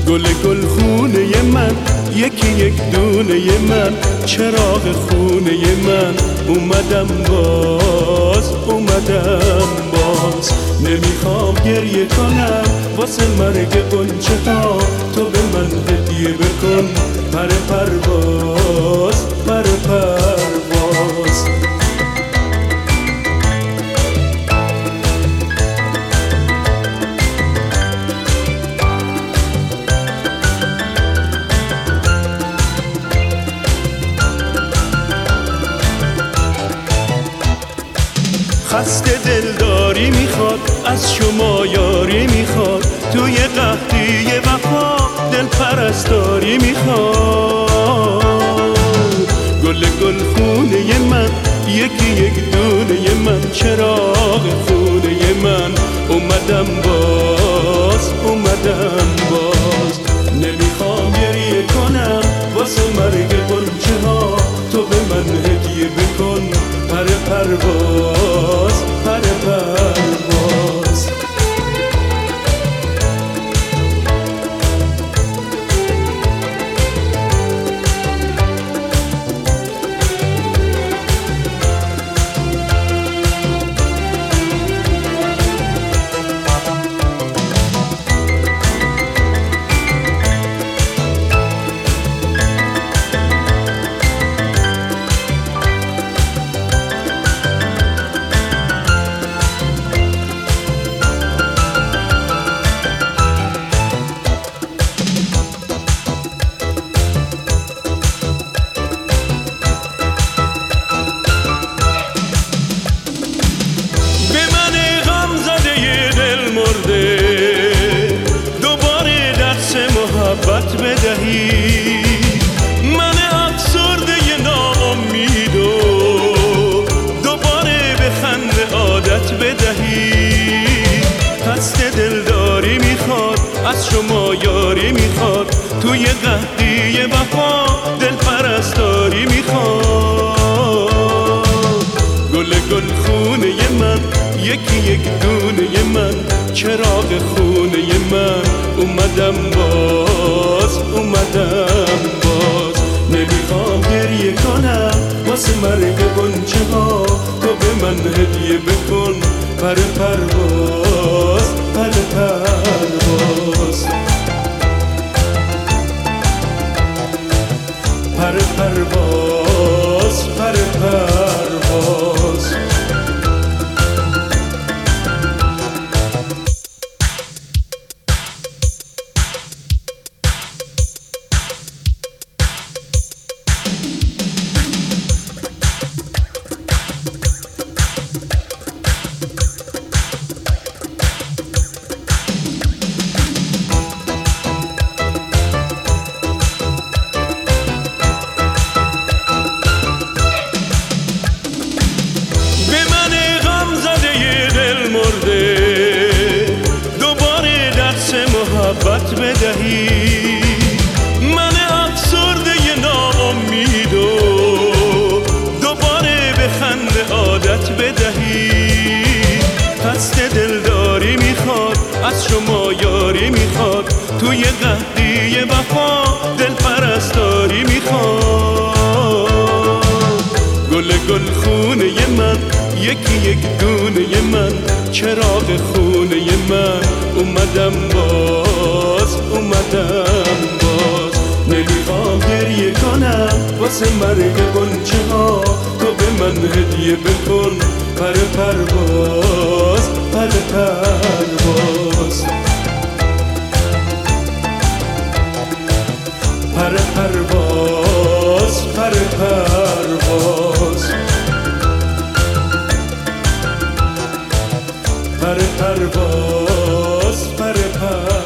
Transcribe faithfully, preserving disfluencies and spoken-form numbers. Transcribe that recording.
گل گل خونه من، یکی یک دونه من، چراغ خونه من. اومدم باز، اومدم باز. نمیخوام گریه کنم واسه مرگ غنچه ها، تو به من هدیه بکن پر پرواز، پر پرواز. خسته دلداری میخواد، از شما یاری میخواد، توی قحطی وفا دل پرستاری میخواد. گل گل خونه من، یکی یک دونه من، چراغ خونه من. اومدم باز، اومدم باز. نمیخوام گریه کنم واسه مرگ غنچه ها، تو به من هدیه بکن پر پرواز، پر پرواز. محبت بدهی من افسرده ناامید و دوباره به خنده عادت بدهی. خسته دلداری میخواد، از شما یاری میخواد، توی قحطی وفا دل پرستاری میخواد. گل گل خونه من، یکی یک دونه من، چراغ خونه من. اومدم باز، اومدم باز. نمیخوام گریه کنم واسه مرگ غنچه ها، تو به من هدیه بکن پر پرواز، پر پرواز. پر پرواز، پر پرواز. دوباره درس محبت بدهی من افسرده ناامید و دوباره به خنده عادت بدهی. خسته دلداری میخواد، از شما یاری میخواد، توی قحطی وفا دل پرستاری میخواد. گل گل خونه من، یکی یک دونه من، چراغ خونه من. اومدم باز، اومدم باز. نمیخوام گریه کنم واسه مرگ غنچه ها، تو به من هدیه بکن پر پرواز، پر پرواز. پر پرواز، پر پرواز. پر پرواز، پر پرواز.